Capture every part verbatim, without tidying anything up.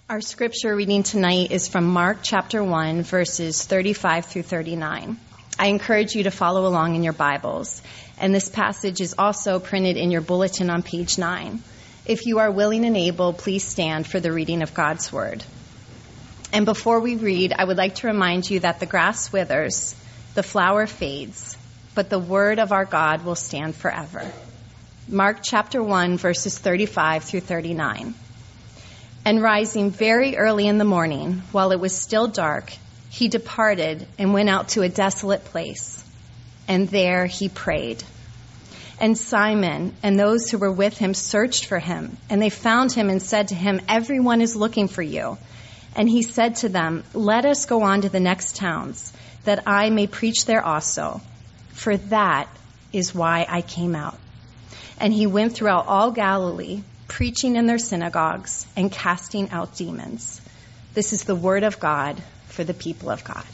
Our scripture reading tonight is from Mark chapter one, verses thirty-five through thirty-nine. I encourage you to follow along in your Bibles, and this passage is also printed in your bulletin on page nine. If you are willing and able, please stand for the reading of God's Word. And before we read, I would like to remind you that the grass withers, the flower fades, but the Word of our God will stand forever. Mark chapter one, verses thirty-five through thirty-nine. And rising very early in the morning, while it was still dark, he departed and went out to a desolate place. And there he prayed. And Simon and those who were with him searched for him, and they found him and said to him, "Everyone is looking for you." And he said to them, "Let us go on to the next towns, that I may preach there also. For that is why I came out." And he went throughout all Galilee, preaching in their synagogues and casting out demons. This is the word of God for the people of God.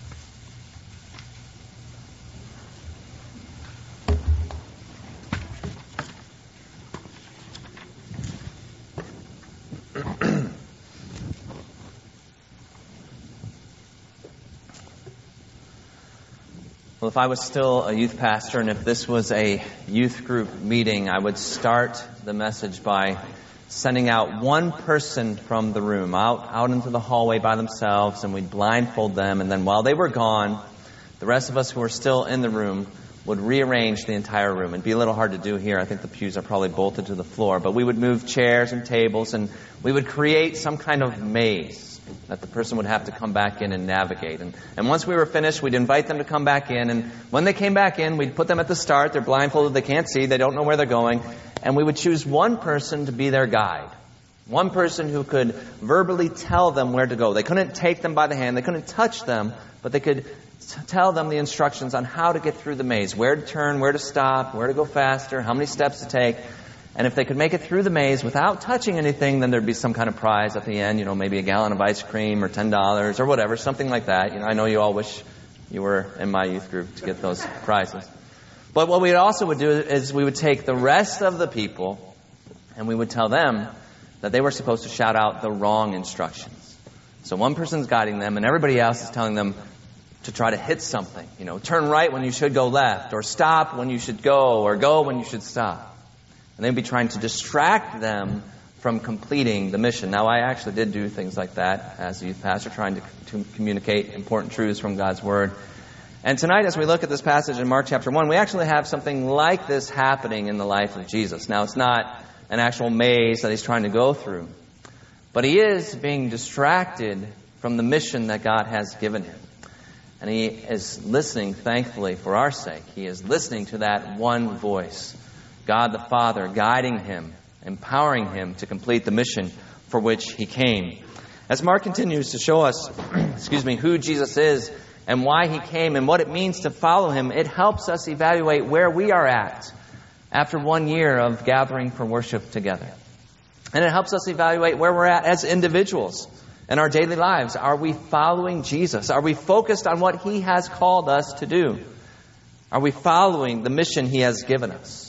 Well, if I was still a youth pastor and if this was a youth group meeting, I would start the message by sending out one person from the room out, out into the hallway by themselves, and we'd blindfold them. And then while they were gone, the rest of us who were still in the room would rearrange the entire room. It'd be a little hard to do here. I think the pews are probably bolted to the floor. But we would move chairs and tables, and we would create some kind of maze that the person would have to come back in and navigate. And, and once we were finished, we'd invite them to come back in. And when they came back in, we'd put them at the start. They're blindfolded. They can't see. They don't know where they're going. And we would choose one person to be their guide. One person who could verbally tell them where to go. They couldn't take them by the hand. They couldn't touch them. But they could t- tell them the instructions on how to get through the maze. Where to turn, where to stop, where to go faster, how many steps to take. And if they could make it through the maze without touching anything, then there'd be some kind of prize at the end, you know, maybe a gallon of ice cream or ten dollars or whatever, something like that. You know, I know you all wish you were in my youth group to get those prizes. But what we also would do is we would take the rest of the people and we would tell them that they were supposed to shout out the wrong instructions. So one person's guiding them and everybody else is telling them to try to hit something. You know, turn right when you should go left, or stop when you should go, or go when you should stop. And they'd be trying to distract them from completing the mission. Now, I actually did do things like that as a youth pastor, trying to, to communicate important truths from God's Word. And tonight, as we look at this passage in Mark chapter one, we actually have something like this happening in the life of Jesus. Now, it's not an actual maze that he's trying to go through, but he is being distracted from the mission that God has given him. And he is listening, thankfully, for our sake. He is listening to that one voice, God the Father, guiding him, empowering him to complete the mission for which he came. As Mark continues to show us, excuse me, who Jesus is and why he came and what it means to follow him, it helps us evaluate where we are at after one year of gathering for worship together. And it helps us evaluate where we're at as individuals in our daily lives. Are we following Jesus? Are we focused on what he has called us to do? Are we following the mission he has given us?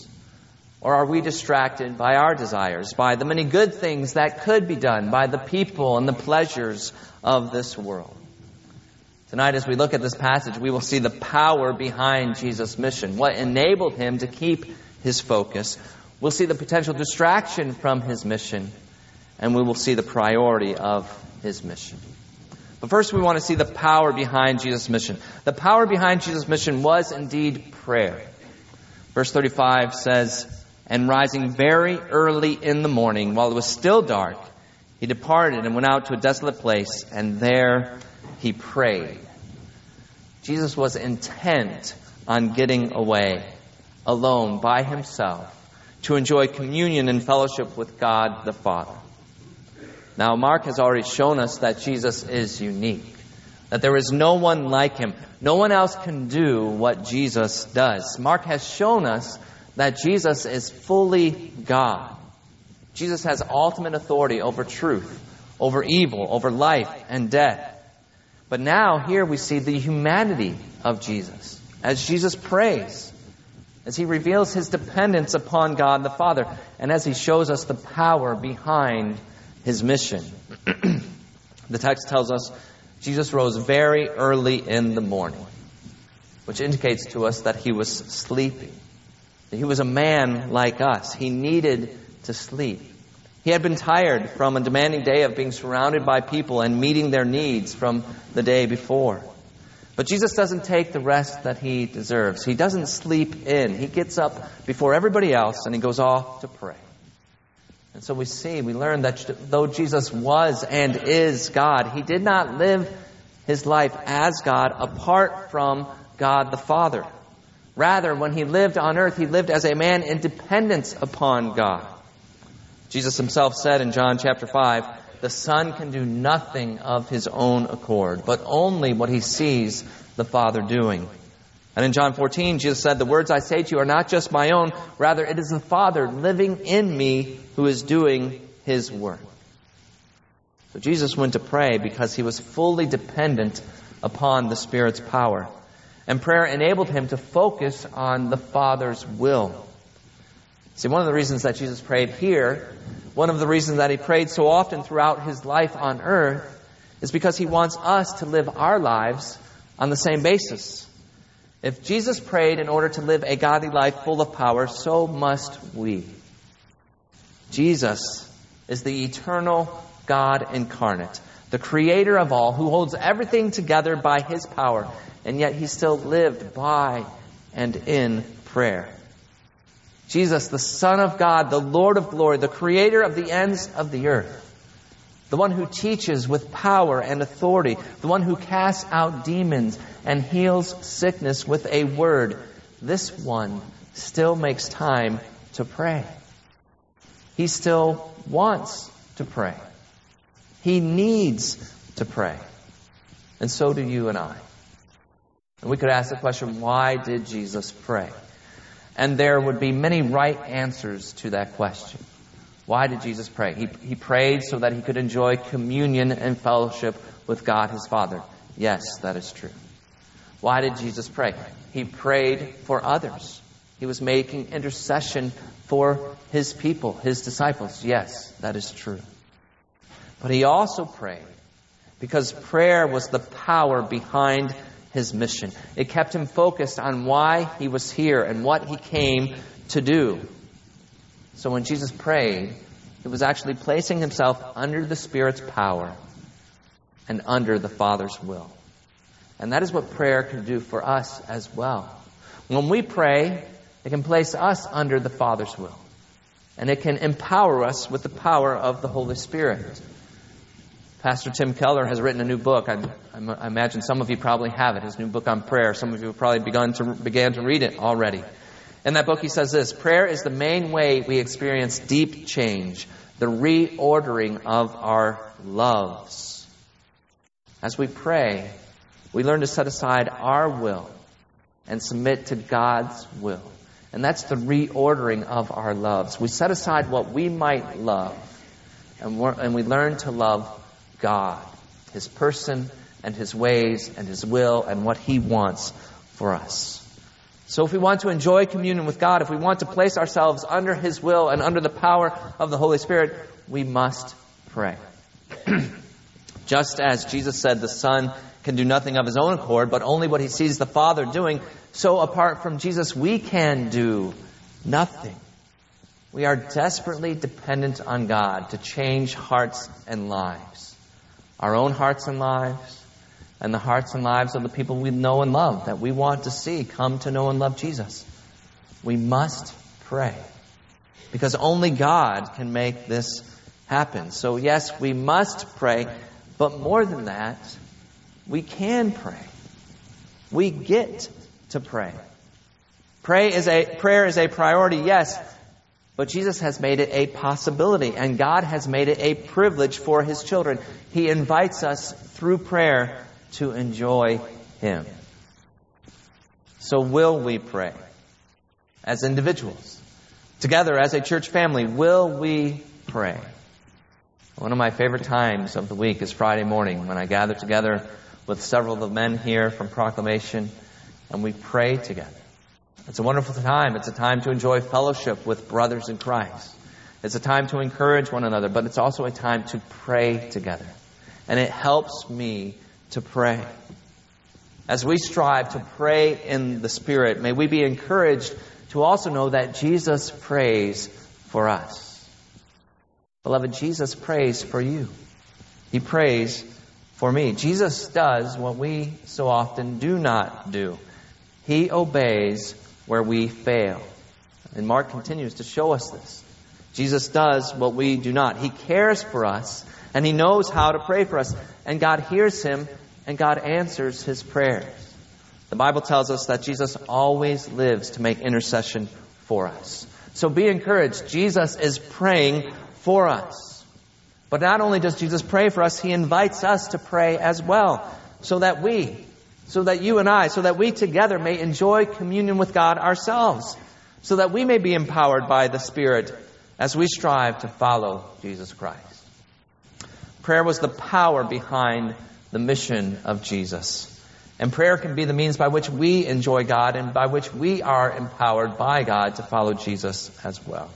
Or are we distracted by our desires, by the many good things that could be done, by the people and the pleasures of this world? Tonight, as we look at this passage, we will see the power behind Jesus' mission, what enabled him to keep his focus. We'll see the potential distraction from his mission, and we will see the priority of his mission. But first, we want to see the power behind Jesus' mission. The power behind Jesus' mission was indeed prayer. Verse thirty-five says, "And rising very early in the morning, while it was still dark, he departed and went out to a desolate place, and there he prayed." Jesus was intent on getting away, alone, by himself, to enjoy communion and fellowship with God the Father. Now, Mark has already shown us that Jesus is unique, that there is no one like him. No one else can do what Jesus does. Mark has shown us that Jesus is fully God. Jesus has ultimate authority over truth, over evil, over life and death. But now here we see the humanity of Jesus as Jesus prays, as he reveals his dependence upon God the Father, and as he shows us the power behind his mission. The text tells us Jesus rose very early in the morning, which indicates to us that he was sleeping. He was a man like us. He needed to sleep. He had been tired from a demanding day of being surrounded by people and meeting their needs from the day before. But Jesus doesn't take the rest that he deserves. He doesn't sleep in. He gets up before everybody else and he goes off to pray. And so we see, we learn that though Jesus was and is God, he did not live his life as God apart from God the Father. Rather, when he lived on earth, he lived as a man in dependence upon God. Jesus himself said in John chapter five, the Son can do nothing of his own accord, but only what he sees the Father doing. And in John fourteen, Jesus said, the words I say to you are not just my own, rather it is the Father living in me who is doing his work. So Jesus went to pray because he was fully dependent upon the Spirit's power. And prayer enabled him to focus on the Father's will. See, one of the reasons that Jesus prayed here, one of the reasons that he prayed so often throughout his life on earth, is because he wants us to live our lives on the same basis. If Jesus prayed in order to live a godly life full of power, so must we. Jesus is the eternal God incarnate, the creator of all, who holds everything together by his power, and yet he still lived by and in prayer. Jesus, the Son of God, the Lord of glory, the creator of the ends of the earth, the one who teaches with power and authority, the one who casts out demons and heals sickness with a word, this one still makes time to pray. He still wants to pray. He needs to pray. And so do you and I. And we could ask the question, why did Jesus pray? And there would be many right answers to that question. Why did Jesus pray? He, he prayed so that he could enjoy communion and fellowship with God his Father. Yes, that is true. Why did Jesus pray? He prayed for others. He was making intercession for his people, his disciples. Yes, that is true. But he also prayed because prayer was the power behind his mission. It kept him focused on why he was here and what he came to do. So when Jesus prayed, it was actually placing himself under the Spirit's power and under the Father's will. And that is what prayer can do for us as well. When we pray, it can place us under the Father's will. And it can empower us with the power of the Holy Spirit. Pastor Tim Keller has written a new book. I, I imagine some of you probably have it. His new book on prayer. Some of you have probably begun to began to read it already. In that book he says this: prayer is the main way we experience deep change, the reordering of our loves. As we pray, we learn to set aside our will and submit to God's will. And that's the reordering of our loves. We set aside what we might love, and, we're, and we learn to love God, his person and his ways and his will and what he wants for us. So if we want to enjoy communion with God, if we want to place ourselves under his will and under the power of the Holy Spirit, we must pray. Just as Jesus said the Son can do nothing of his own accord, but only what he sees the Father doing, so apart from Jesus, we can do nothing. We are desperately dependent on God to change hearts and lives. Our own hearts and lives, and the hearts and lives of the people we know and love, that we want to see come to know and love Jesus. We must pray, because only God can make this happen. So yes, we must pray, but more than that, we can pray. We get to pray. Pray is a, prayer is a priority, yes, but Jesus has made it a possibility, and God has made it a privilege for his children. He invites us through prayer to enjoy him. So will we pray as individuals? Together as a church family, will we pray? One of my favorite times of the week is Friday morning when I gather together with several of the men here from Proclamation and we pray together. It's a wonderful time. It's a time to enjoy fellowship with brothers in Christ. It's a time to encourage one another, but it's also a time to pray together. And it helps me to pray. As we strive to pray in the Spirit, may we be encouraged to also know that Jesus prays for us. Beloved, Jesus prays for you. He prays for me. Jesus does what we so often do not do. He obeys where we fail. And Mark continues to show us this. Jesus does what we do not. He cares for us, and He knows how to pray for us. And God hears Him, and God answers His prayers. The Bible tells us that Jesus always lives to make intercession for us. So be encouraged. Jesus is praying for us. But not only does Jesus pray for us, He invites us to pray as well, so that we, so that you and I, so that we together may enjoy communion with God ourselves, so that we may be empowered by the Spirit as we strive to follow Jesus Christ. Prayer was the power behind the mission of Jesus. And prayer can be the means by which we enjoy God and by which we are empowered by God to follow Jesus as well.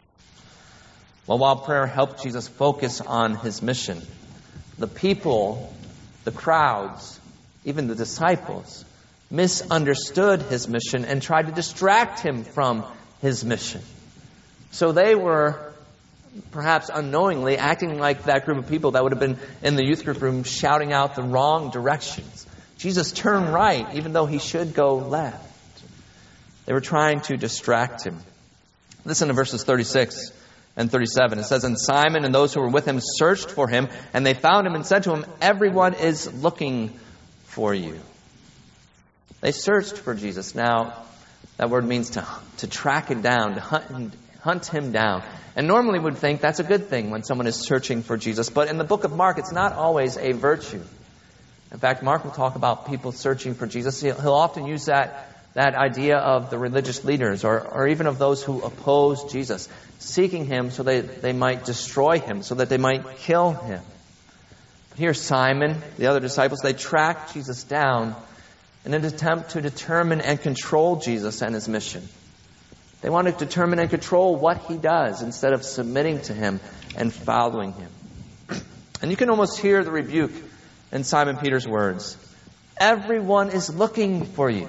Well, while prayer helped Jesus focus on His mission, the people, the crowds, even the disciples, misunderstood His mission and tried to distract Him from His mission. So they were, perhaps unknowingly, acting like that group of people that would have been in the youth group room shouting out the wrong directions. Jesus, turn right, even though He should go left. They were trying to distract Him. Listen to verses thirty-six and thirty-seven. It says, "And Simon and those who were with him searched for Him, and they found Him and said to Him, 'Everyone is looking for you.'" They searched for Jesus. Now, that word means to, to track Him down, to hunt, hunt Him down. And normally we'd think that's a good thing when someone is searching for Jesus. But in the book of Mark, it's not always a virtue. In fact, Mark will talk about people searching for Jesus. He'll, he'll often use that, that idea of the religious leaders or, or even of those who oppose Jesus, seeking Him so they, they might destroy Him, so that they might kill Him. But here Simon, the other disciples, they tracked Jesus down in an attempt to determine and control Jesus and His mission. They want to determine and control what He does instead of submitting to Him and following Him. And you can almost hear the rebuke in Simon Peter's words. Everyone is looking for you.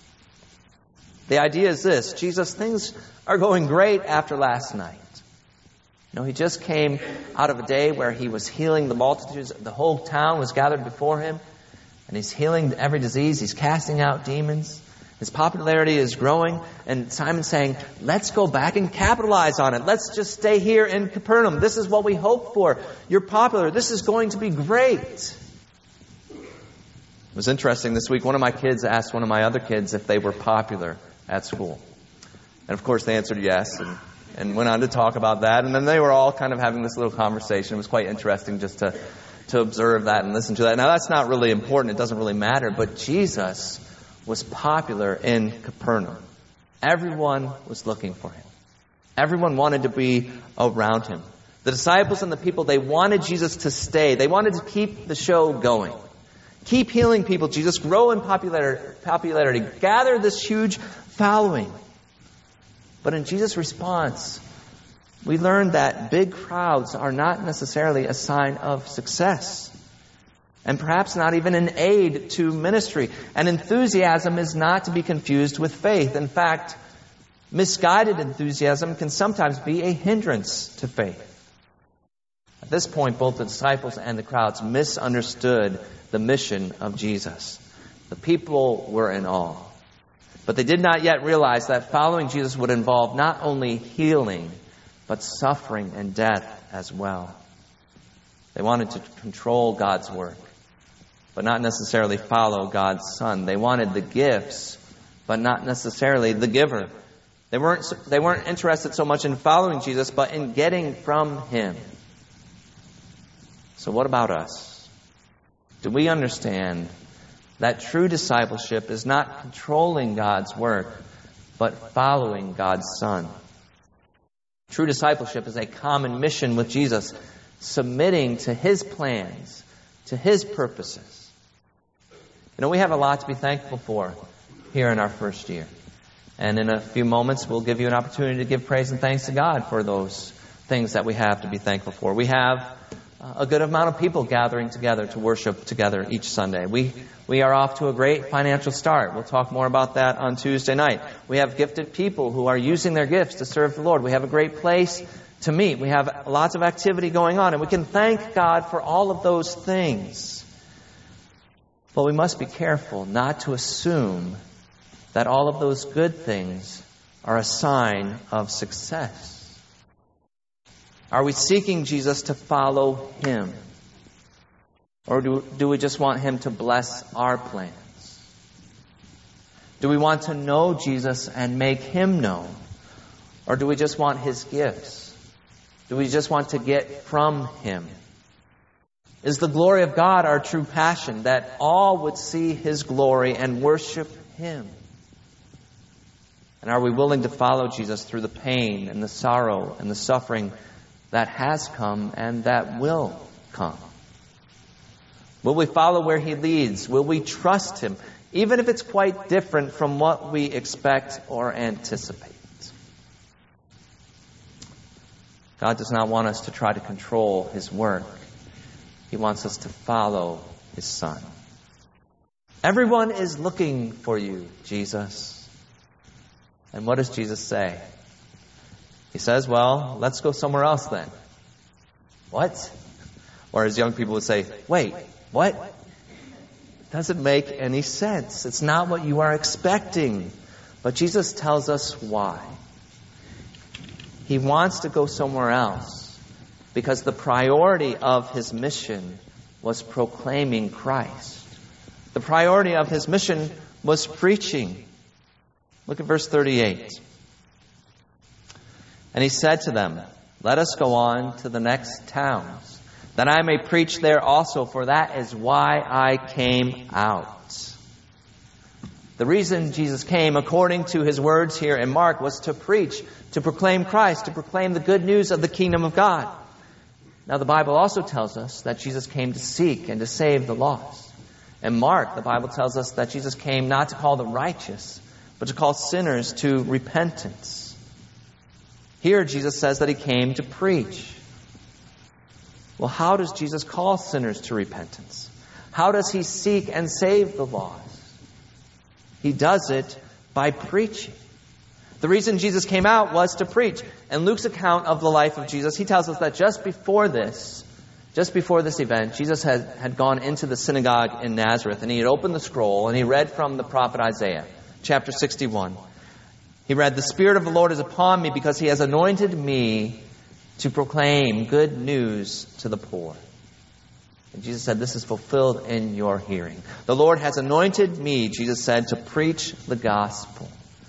The idea is this: Jesus, things are going great after last night. You know, He just came out of a day where He was healing the multitudes. The whole town was gathered before Him. And He's healing every disease. He's casting out demons. His popularity is growing. And Simon's saying, let's go back and capitalize on it. Let's just stay here in Capernaum. This is what we hope for. You're popular. This is going to be great. It was interesting this week. One of my kids asked one of my other kids if they were popular at school. And of course they answered yes and, and went on to talk about that. And then they were all kind of having this little conversation. It was quite interesting just to, to observe that and listen to that. Now that's not really important. It doesn't really matter. But Jesus was popular in Capernaum. Everyone was looking for Him. Everyone wanted to be around Him. The disciples and the people, they wanted Jesus to stay. They wanted to keep the show going. Keep healing people, Jesus. Grow in popularity, popularity. Gather this huge following. But in Jesus' response, we learned that big crowds are not necessarily a sign of success. And perhaps not even an aid to ministry. And enthusiasm is not to be confused with faith. In fact, misguided enthusiasm can sometimes be a hindrance to faith. At this point, both the disciples and the crowds misunderstood the mission of Jesus. The people were in awe. But they did not yet realize that following Jesus would involve not only healing, but suffering and death as well. They wanted to control God's work, but not necessarily follow God's Son. They wanted the gifts, but not necessarily the giver. They weren't, they weren't interested so much in following Jesus, but in getting from Him. So what about us? Do we understand that true discipleship is not controlling God's work, but following God's Son? True discipleship is a common mission with Jesus, submitting to His plans, to His purposes. You know, we have a lot to be thankful for here in our first year. And in a few moments, we'll give you an opportunity to give praise and thanks to God for those things that we have to be thankful for. We have a good amount of people gathering together to worship together each Sunday. We we are off to a great financial start. We'll talk more about that on Tuesday night. We have gifted people who are using their gifts to serve the Lord. We have a great place to meet. We have lots of activity going on, and we can thank God for all of those things. But we must be careful not to assume that all of those good things are a sign of success. Are we seeking Jesus to follow Him? Or do, do we just want Him to bless our plans? Do we want to know Jesus and make Him known? Or do we just want His gifts? Do we just want to get from Him? Is the glory of God our true passion, that all would see His glory and worship Him? And are we willing to follow Jesus through the pain and the sorrow and the suffering that has come and that will come? Will we follow where He leads? Will we trust Him, even if it's quite different from what we expect or anticipate? God does not want us to try to control His work. He wants us to follow His Son. Everyone is looking for you, Jesus. And what does Jesus say? He says, well, let's go somewhere else then. What? Or as young people would say, wait, what? It doesn't make any sense. It's not what you are expecting. But Jesus tells us why. He wants to go somewhere else because the priority of His mission was proclaiming Christ. The priority of His mission was preaching. Look at verse thirty-eight. And He said to them, let us go on to the next towns, that I may preach there also, for that is why I came out. The reason Jesus came, according to His words here in Mark, was to preach, to proclaim Christ, to proclaim the good news of the kingdom of God. Now the Bible also tells us that Jesus came to seek and to save the lost. In Mark, the Bible tells us that Jesus came not to call the righteous, but to call sinners to repentance. Here Jesus says that He came to preach. Well, how does Jesus call sinners to repentance? How does He seek and save the lost? He does it by preaching. The reason Jesus came out was to preach. In Luke's account of the life of Jesus, he tells us that just before this, just before this event, Jesus had, had gone into the synagogue in Nazareth, and He had opened the scroll and He read from the prophet Isaiah, chapter sixty-one. He read, the Spirit of the Lord is upon me because He has anointed me to proclaim good news to the poor. And Jesus said, this is fulfilled in your hearing. The Lord has anointed me, Jesus said, to preach the gospel.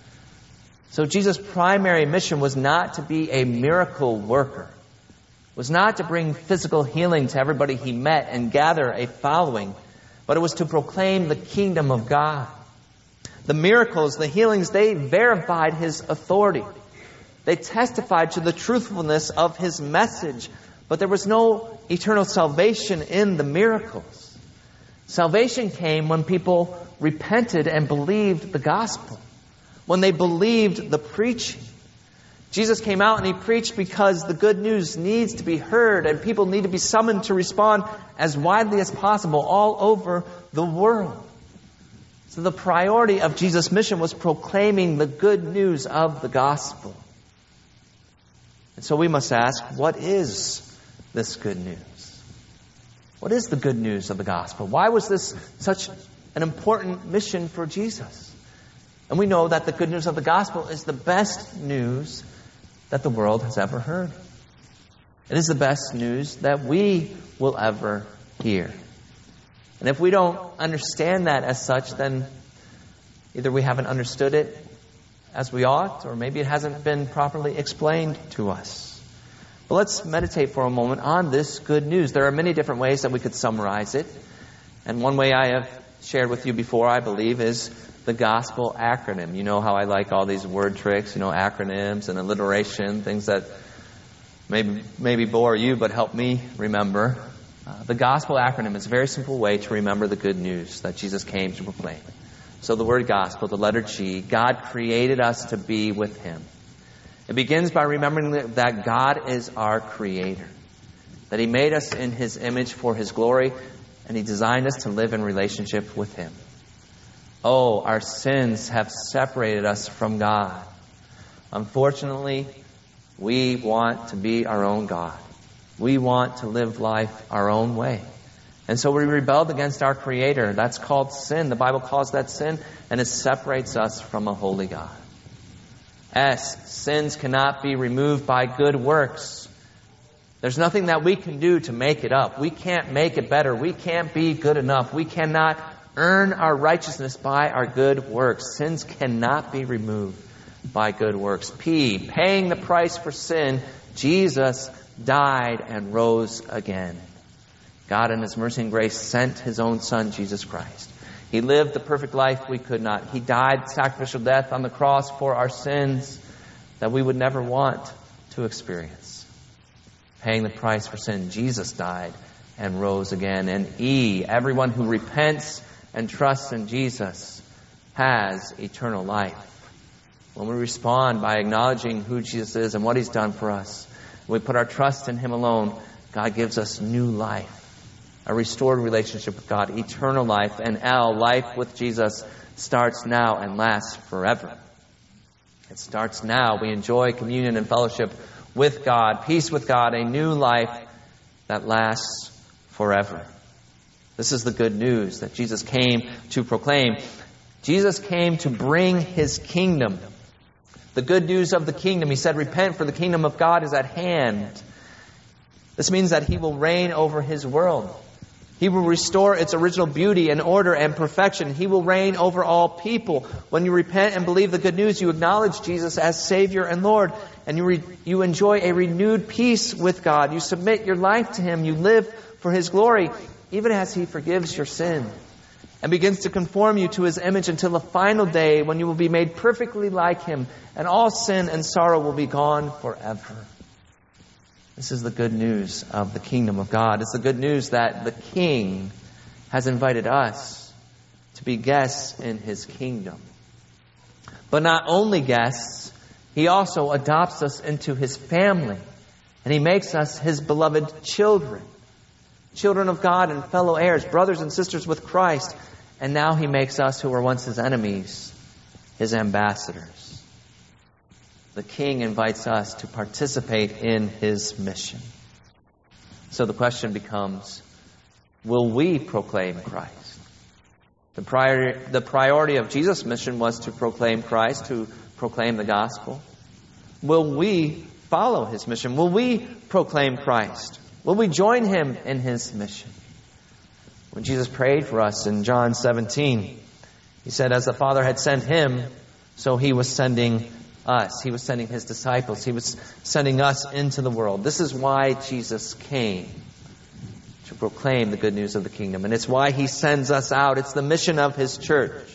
So Jesus' primary mission was not to be a miracle worker, was not to bring physical healing to everybody He met and gather a following, but it was to proclaim the kingdom of God. The miracles, the healings, they verified His authority. They testified to the truthfulness of His message. But there was no eternal salvation in the miracles. Salvation came when people repented and believed the gospel, when they believed the preaching. Jesus came out and He preached because the good news needs to be heard and people need to be summoned to respond as widely as possible all over the world. So the priority of Jesus' mission was proclaiming the good news of the gospel. And so we must ask, what is this good news? What is the good news of the gospel? Why was this such an important mission for Jesus? And we know that the good news of the gospel is the best news that the world has ever heard. It is the best news that we will ever hear. And if we don't understand that as such, then either we haven't understood it as we ought, or maybe it hasn't been properly explained to us. But let's meditate for a moment on this good news. There are many different ways that we could summarize it. And one way I have shared with you before, I believe, is the gospel acronym. You know how I like all these word tricks, you know, acronyms and alliteration, things that maybe, maybe bore you, but help me remember. Uh, the gospel acronym is a very simple way to remember the good news that Jesus came to proclaim. So the word gospel, the letter G, God created us to be with Him. It begins by remembering that God is our Creator, that He made us in His image for His glory, and He designed us to live in relationship with Him. Oh, our sins have separated us from God. Unfortunately, we want to be our own God. We want to live life our own way. And so we rebelled against our Creator. That's called sin. The Bible calls that sin, and it separates us from a holy God. S, sins cannot be removed by good works. There's nothing that we can do to make it up. We can't make it better. We can't be good enough. We cannot earn our righteousness by our good works. Sins cannot be removed by good works. P, paying the price for sin, Jesus died and rose again. God in His mercy and grace sent His own Son, Jesus Christ. He lived the perfect life we could not. He died sacrificial death on the cross for our sins that we would never want to experience. Paying the price for sin, Jesus died and rose again. And E, everyone who repents and trusts in Jesus has eternal life. When we respond by acknowledging who Jesus is and what He's done for us, we put our trust in Him alone, God gives us new life, a restored relationship with God, eternal life. And L, life with Jesus starts now and lasts forever. It starts now. We enjoy communion and fellowship with God, peace with God, a new life that lasts forever. This is the good news that Jesus came to proclaim. Jesus came to bring His kingdom. The good news of the kingdom. He said, repent, for the kingdom of God is at hand. This means that He will reign over His world. He will restore its original beauty and order and perfection. He will reign over all people. When you repent and believe the good news, you acknowledge Jesus as Savior and Lord. And you, re- you enjoy a renewed peace with God. You submit your life to Him. You live for His glory, even as He forgives your sin and begins to conform you to His image until the final day when you will be made perfectly like Him and all sin and sorrow will be gone forever. This is the good news of the kingdom of God. It's the good news that the King has invited us to be guests in His kingdom. But not only guests, He also adopts us into His family, and He makes us His beloved children. Children of God and fellow heirs, brothers and sisters with Christ. And now He makes us who were once His enemies, His ambassadors. The King invites us to participate in His mission. So the question becomes, will we proclaim Christ? The prior, the priority of Jesus' mission was to proclaim Christ, to proclaim the gospel. Will we follow His mission? Will we proclaim Christ? Will we join Him in His mission? When Jesus prayed for us in John seventeen, He said, as the Father had sent Him, so He was sending us. He was sending His disciples. He was sending us into the world. This is why Jesus came, to proclaim the good news of the kingdom. And it's why He sends us out. It's the mission of His church.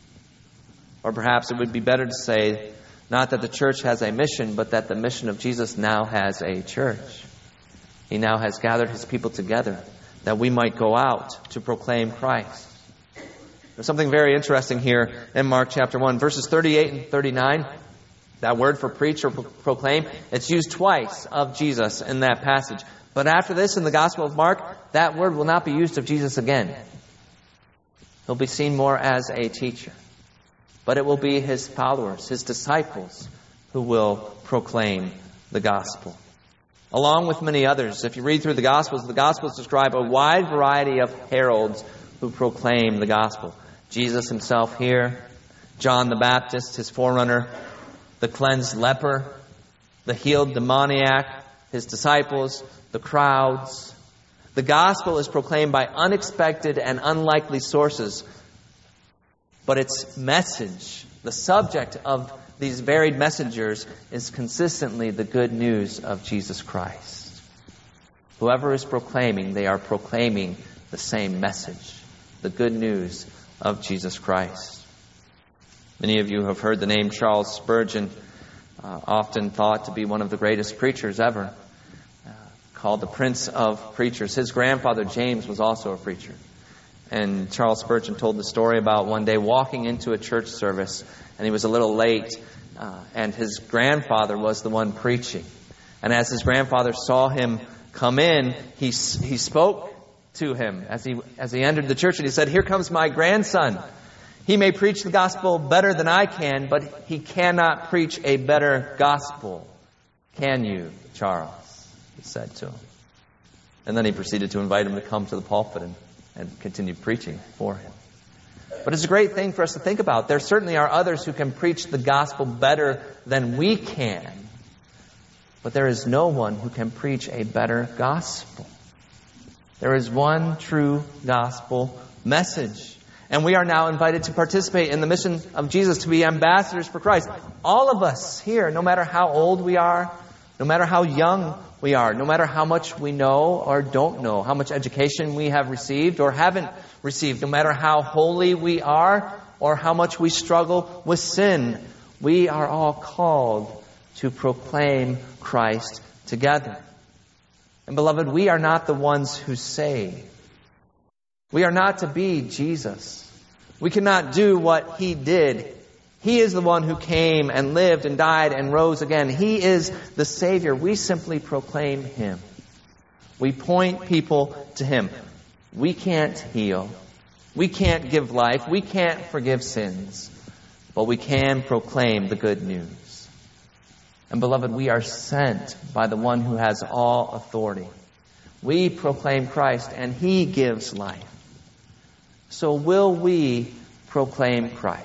Or perhaps it would be better to say, not that the church has a mission, but that the mission of Jesus now has a church. He now has gathered His people together that we might go out to proclaim Christ. There's something very interesting here in Mark chapter one. Verses thirty-eight and thirty-nine, that word for preach or pro- proclaim, it's used twice of Jesus in that passage. But after this, in the Gospel of Mark, that word will not be used of Jesus again. He'll be seen more as a teacher. But it will be His followers, His disciples, who will proclaim the gospel. Along with many others, if you read through the Gospels, the Gospels describe a wide variety of heralds who proclaim the gospel. Jesus Himself here, John the Baptist, His forerunner, the cleansed leper, the healed demoniac, His disciples, the crowds. The gospel is proclaimed by unexpected and unlikely sources, but its message, the subject of these varied messengers, is consistently the good news of Jesus Christ. Whoever is proclaiming, they are proclaiming the same message, the good news of Jesus Christ. Many of you have heard the name Charles Spurgeon, uh, often thought to be one of the greatest preachers ever, uh, called the Prince of Preachers. His grandfather James was also a preacher. And Charles Spurgeon told the story about one day walking into a church service, and he was a little late, uh, and his grandfather was the one preaching. And as his grandfather saw him come in, he he spoke to him as he as he entered the church, and he said, "Here comes my grandson. He may preach the gospel better than I can, but he cannot preach a better gospel. Can you, Charles?" He said to him. And then he proceeded to invite him to come to the pulpit and, and continue preaching for him. But it's a great thing for us to think about. There certainly are others who can preach the gospel better than we can. But there is no one who can preach a better gospel. There is one true gospel message. And we are now invited to participate in the mission of Jesus, to be ambassadors for Christ. All of us here, no matter how old we are, no matter how young we are, no matter how much we know or don't know, how much education we have received or haven't received, no matter how holy we are or how much we struggle with sin, we are all called to proclaim Christ together. And beloved, we are not the ones who save. We are not to be Jesus. We cannot do what He did. He is the one who came and lived and died and rose again. He is the Savior. We simply proclaim Him. We point people to Him. We can't heal. We can't give life. We can't forgive sins. But we can proclaim the good news. And beloved, we are sent by the one who has all authority. We proclaim Christ and He gives life. So will we proclaim Christ?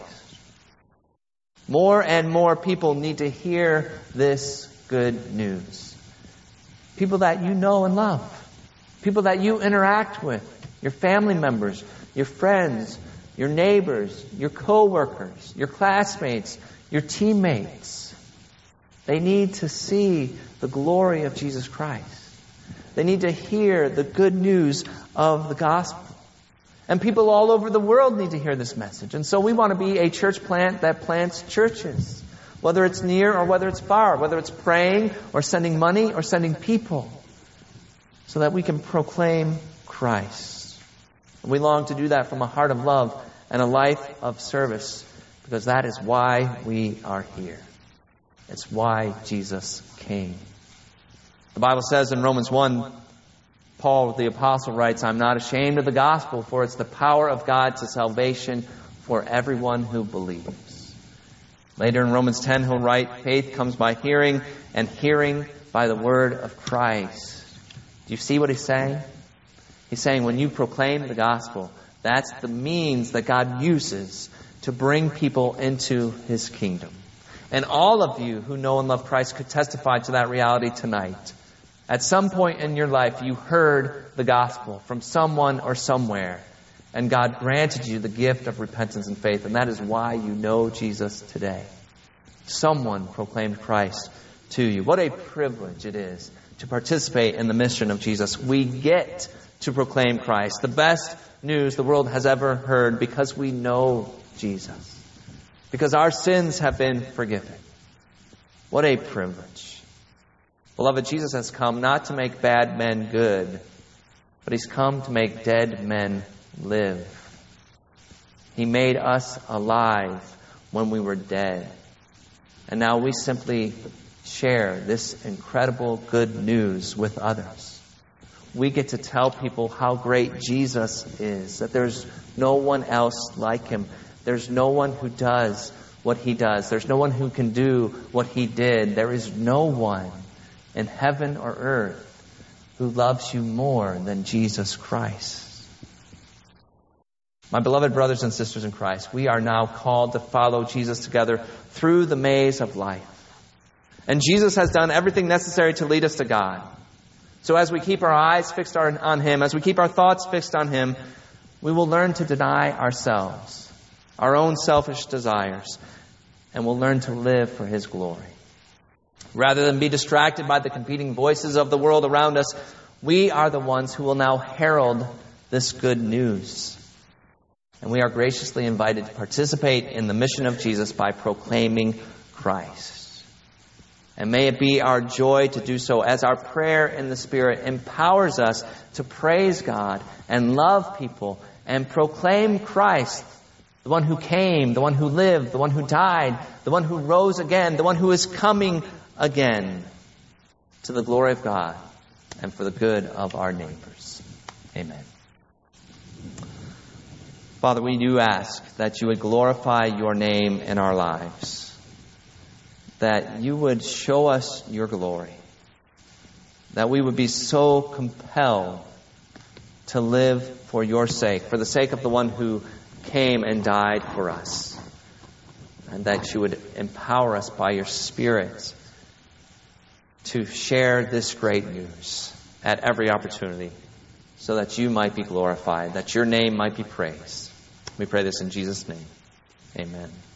More and more people need to hear this good news. People that you know and love. People that you interact with. Your family members, your friends, your neighbors, your co-workers, your classmates, your teammates. They need to see the glory of Jesus Christ. They need to hear the good news of the gospel. And people all over the world need to hear this message. And so we want to be a church plant that plants churches. Whether it's near or whether it's far. Whether it's praying or sending money or sending people. So that we can proclaim Christ. And we long to do that from a heart of love and a life of service. Because that is why we are here. It's why Jesus came. The Bible says in Romans one, Paul the Apostle writes, "I'm not ashamed of the gospel, for it's the power of God to salvation for everyone who believes." Later in Romans ten, he'll write, "Faith comes by hearing, and hearing by the word of Christ." Do you see what he's saying? He's saying when you proclaim the gospel, that's the means that God uses to bring people into His kingdom. And all of you who know and love Christ could testify to that reality tonight. At some point in your life, you heard the gospel from someone or somewhere, and God granted you the gift of repentance and faith, and that is why you know Jesus today. Someone proclaimed Christ to you. What a privilege it is to participate in the mission of Jesus. We get to proclaim Christ, the best news the world has ever heard, because we know Jesus. Because our sins have been forgiven. What a privilege. Beloved, Jesus has come not to make bad men good, but He's come to make dead men live. He made us alive when we were dead. And now we simply share this incredible good news with others. We get to tell people how great Jesus is, that there's no one else like Him. There's no one who does what He does. There's no one who can do what He did. There is no one in heaven or earth who loves you more than Jesus Christ. My beloved brothers and sisters in Christ, we are now called to follow Jesus together through the maze of life. And Jesus has done everything necessary to lead us to God. So as we keep our eyes fixed on Him, as we keep our thoughts fixed on Him, we will learn to deny ourselves, our own selfish desires, and we'll learn to live for His glory. Rather than be distracted by the competing voices of the world around us, we are the ones who will now herald this good news. And we are graciously invited to participate in the mission of Jesus by proclaiming Christ. And may it be our joy to do so as our prayer in the Spirit empowers us to praise God and love people and proclaim Christ, the one who came, the one who lived, the one who died, the one who rose again, the one who is coming again, to the glory of God and for the good of our neighbors. Amen. Father, we do ask that you would glorify your name in our lives, that you would show us your glory, that we would be so compelled to live for your sake, for the sake of the one who came and died for us, and that you would empower us by your Spirit to share this great news at every opportunity so that you might be glorified, that your name might be praised. We pray this in Jesus' name. Amen.